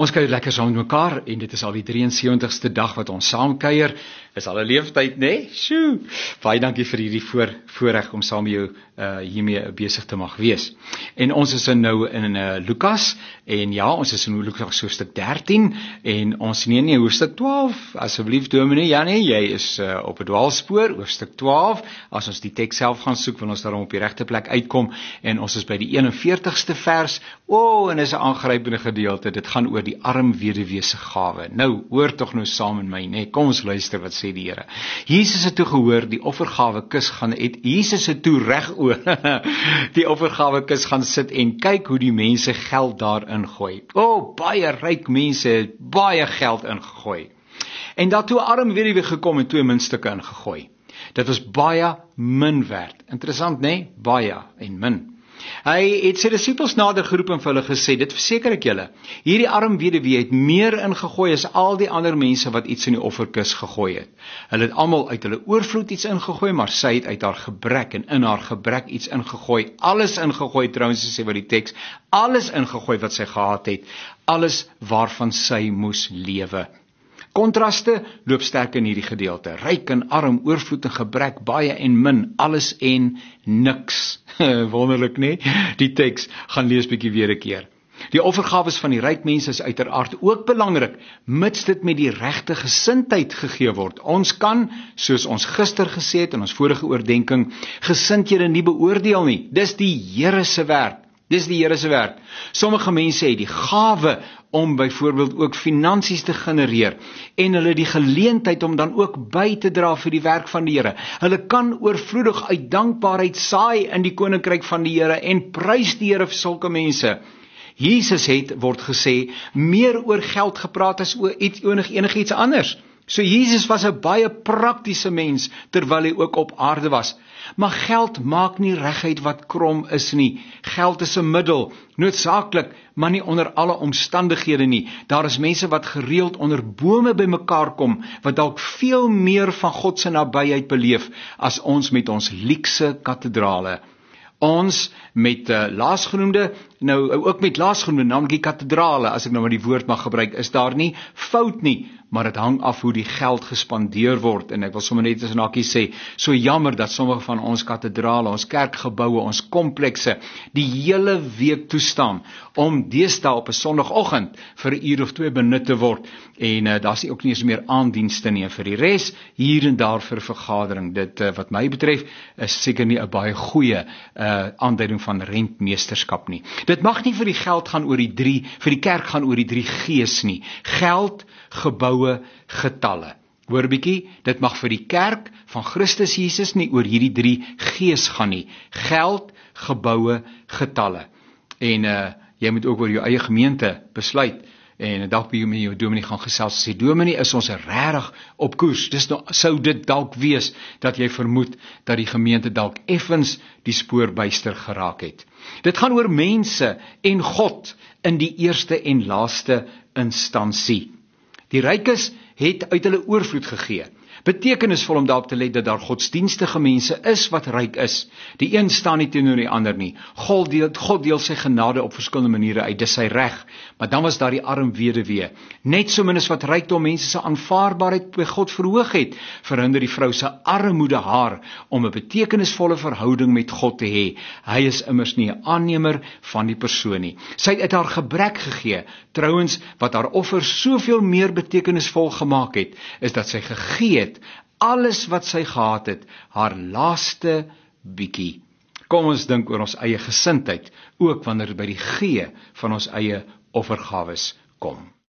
Ons kuier lekker saam met mekaar en dit is al die 73ste dag wat ons saam kuier. Is al 'n leeftyd, né? Sjoe. Baie dankie vir hierdie voorreg om saam met jou hiermee besig te mag wees. En ons is nou in Lukas en ja, ons is in Lukas hoofstuk 13 en ons nie hoofstuk 12. Asseblief Dominee, ja nee, jy is op 'n dwaalspoor, hoofstuk 12. As ons die teks self gaan soek, wil ons daarom op die regte plek uitkom en ons is by die 41ste vers. En is 'n aangrypende gedeelte. Dit gaan oor die arm weduwee se gawe. Nou, hoor tog nou saam met my, né? Kom ons luister wat sê die Here. Jesus het toe gehoor die offergawe kus gaan Jesus het toe regoor die offergawe kus gaan sit en kyk hoe die mense geld daarin gooi. Baie ryk mense het baie geld ingegooi. En daartoe 'n arm weduwee gekom en 2 muntstukke ingegooi. Dit was baie min werd. Interessant, né? Baie en min. Hy het sy disippels nader geroep en vir hulle gesê, dit verseker ek julle, hierdie arm weduwee het meer ingegooi as al die ander mense wat iets in die offerkus gegooi het. Hulle het almal uit hulle oorvloed iets ingegooi, maar sy het uit haar gebrek en in haar gebrek iets ingegooi. Alles ingegooi, trouens sê wat die teks, alles ingegooi wat sy gehad het, alles waarvan sy moes lewe. Kontraste loop sterk in hierdie gedeelte. Ryk en arm, oorvloed en gebrek, baie en min, alles en niks. Wonderlik, né? Die teks gaan lees bietjie weer 'n keer. Die offergawes van die ryk mense is uiteraard ook belangrik, mits dit met die regte gesindheid gegee word. Ons kan, soos ons gister gesê het in ons vorige oordenking, gesindhede nie beoordeel nie. Dis die Here se werk. Dis die Here se werk. Sommige mense het die gawe om byvoorbeeld ook finansies te genereer en hulle die geleentheid om dan ook by te dra vir die werk van die Here. Hulle kan oorvloedig uit dankbaarheid saai in die koninkryk van die Here en prys die Here vir sulke mense. Jesus het, word gesê, meer oor geld gepraat as oor enigiets anders. So Jesus was 'n baie praktiese mens terwyl hy ook op aarde was. Maar geld maak nie reguit wat krom is nie. Geld is 'n middel, noodsaaklik, maar nie onder alle omstandighede nie. Daar is mense wat gereeld onder bome bymekaar kom, wat dalk veel meer van God se nabyheid beleef as ons met ons luukse kathedrale. Ons met laasgenoemde, ook met laasgenoemde, naamlik die kathedrale, as ek nou maar die woord mag gebruik, is daar nie fout nie, maar dit hang af hoe die geld gespandeer word. En ek wil sommer net as 'n hakkie sê, so jammer dat sommige van ons kathedrale, ons kerkgeboue, ons komplekse, die hele week toestaan om deesdae op 'n Sondagoggend vir 'n uur of 2 benut te word. En daar's ook nie eens meer aandienste nie. En vir die res, hier en daar vir vergadering. Dit, wat my betref, is seker nie 'n baie goeie aanduiding van rentmeesterskap nie. Dit mag nie vir die kerk gaan oor die 3 gees nie. Geld, geboue, getalle. Hoor 'n bietjie, dit mag vir die kerk van Christus Jesus nie oor hierdie 3 gees gaan nie. Geld, geboue, getalle. En jy moet ook oor jou eie gemeente besluit. En dalk by met jou dominee gaan gesels sê, dominee, is ons regtig op koers? Sou dit dalk wees dat jy vermoed dat die gemeente dalk effens die spoor byster geraak het. Dit gaan oor mense en God in die eerste en laaste instansie. Die rykes het uit hulle oorvloed gegee. Betekenisvol om daarop te let dat daar godsdienstige mense is wat ryk is. Die een staan nie teenoor die ander nie. God deel sy genade op verskillende maniere uit, dis sy reg. Maar dan was daar die arm weduwee. Net so min as wat rykdom mense se aanvaarbaarheid by God verhoog het, verhinder die vrou se armoede haar om 'n betekenisvolle verhouding met God te hê. Hy is immers nie 'n aannemer van die persoon nie. Sy het uit haar gebrek gegee. Trouwens, wat haar offer soveel meer betekenisvol gemaak het, is dat sy gegee het alles wat sy gehad het, haar laaste bietjie. Kom ons dink oor ons eie gesindheid, ook wanneer dit by die gee van ons eie offergawes kom.